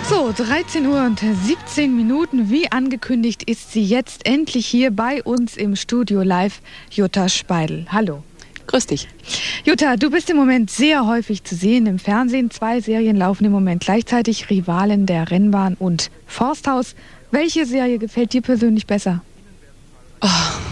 So, 13 Uhr und 17 Minuten. Wie angekündigt ist sie jetzt endlich hier bei uns im Studio live, Jutta Speidel. Hallo. Grüß dich. Jutta, du bist im Moment sehr häufig zu sehen im Fernsehen. 2 Serien laufen im Moment gleichzeitig, Rivalen der Rennbahn und Forsthaus. Welche Serie gefällt dir persönlich besser? Oh,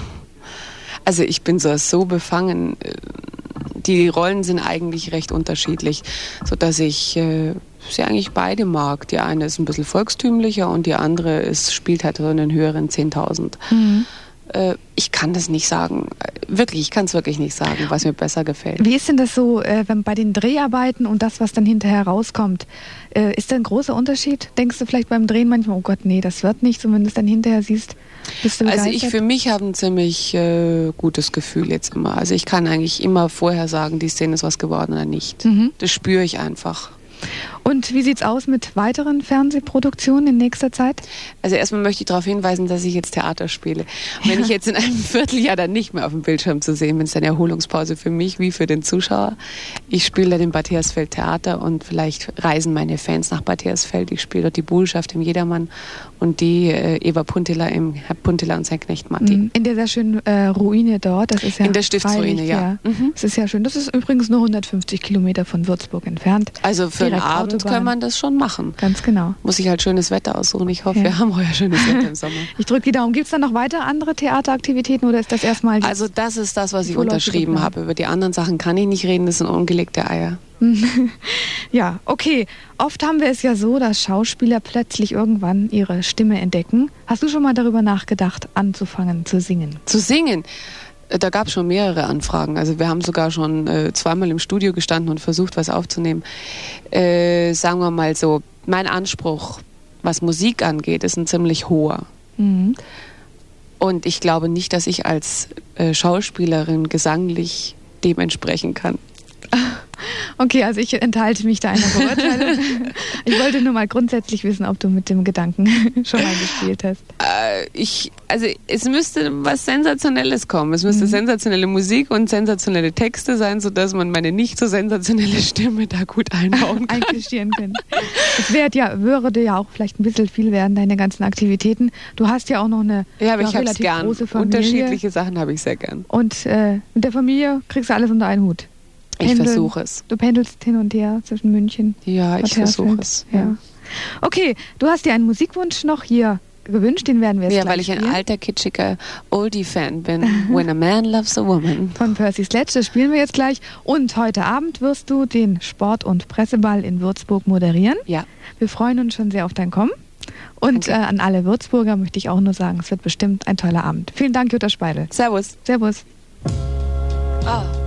also ich bin so befangen. Die Rollen sind eigentlich recht unterschiedlich, sodass ich sie eigentlich beide mag. Die eine ist ein bisschen volkstümlicher und die andere spielt halt so in den höheren 10.000. Mhm. Ich kann das nicht sagen. Wirklich, ich kann es wirklich nicht sagen, was mir besser gefällt. Wie ist denn das so, wenn bei den Dreharbeiten und das, was dann hinterher rauskommt? Ist da ein großer Unterschied? Denkst du vielleicht beim Drehen manchmal, oh Gott, nee, das wird nichts. Und wenn du es dann hinterher siehst, bist du begeistert? Also ich für mich habe ein ziemlich gutes Gefühl jetzt immer. Also ich kann eigentlich immer vorher sagen, die Szene ist was geworden oder nicht. Mhm. Das spüre ich einfach. Und wie sieht's aus mit weiteren Fernsehproduktionen in nächster Zeit? Also erstmal möchte ich darauf hinweisen, dass ich jetzt Theater spiele. Wenn ich jetzt in einem Vierteljahr dann nicht mehr auf dem Bildschirm zu sehen bin, ist eine Erholungspause für mich wie für den Zuschauer. Ich spiele dann im Bad Hersfeld Theater und vielleicht reisen meine Fans nach Bad Hersfeld. Ich spiele dort die Buhlschaft im Jedermann und die Eva Puntila im Herr Puntila und sein Knecht Matti. In der sehr schönen Ruine dort. Das ist ja in der Stiftsruine, ja. Mhm. Das ist ja schön. Das ist übrigens nur 150 Kilometer von Würzburg entfernt. Also für einen Abend kann man das schon machen. Ganz genau. Muss ich halt schönes Wetter aussuchen. Ich hoffe, wir haben heuer schönes Wetter im Sommer. Ich drücke die Daumen. Gibt es da noch weiter andere Theateraktivitäten oder ist das erstmal... Also das ist das, was ich unterschrieben habe. Über die anderen Sachen kann ich nicht reden. Das sind ungelegte Eier. Ja, okay. Oft haben wir es ja so, dass Schauspieler plötzlich irgendwann ihre Stimme entdecken. Hast du schon mal darüber nachgedacht, anzufangen zu singen? Zu singen? Da gab es schon mehrere Anfragen. Also wir haben sogar schon 2-mal im Studio gestanden und versucht, was aufzunehmen. Sagen wir mal so, mein Anspruch, was Musik angeht, ist ein ziemlich hoher. Mhm. Und ich glaube nicht, dass ich als Schauspielerin gesanglich dem entsprechen kann. Okay, also ich enthalte mich da einer Beurteilung. Ich wollte nur mal grundsätzlich wissen, ob du mit dem Gedanken schon mal gespielt hast. Also es müsste was Sensationelles kommen. Es müsste sensationelle Musik und sensationelle Texte sein, sodass man meine nicht so sensationelle Stimme da gut einbauen kann. Einklischieren können. Es würde ja auch vielleicht ein bisschen viel werden, deine ganzen Aktivitäten. Du hast ja auch noch eine relativ große Familie. Unterschiedliche Sachen habe ich sehr gern. Und mit der Familie kriegst du alles unter einen Hut. Ich versuche es. Du pendelst hin und her zwischen München. Ja, ich versuche es. Ja. Okay, du hast dir einen Musikwunsch noch hier gewünscht, den werden wir jetzt gleich spielen. Ja, weil ich ein alter, kitschiger Oldie-Fan bin. When a Man Loves a Woman. Von Percy Sledge, das spielen wir jetzt gleich. Und heute Abend wirst du den Sport- und Presseball in Würzburg moderieren. Ja. Wir freuen uns schon sehr auf dein Kommen. Und an alle Würzburger möchte ich auch nur sagen, es wird bestimmt ein toller Abend. Vielen Dank, Jutta Speidel. Servus. Servus. Ah.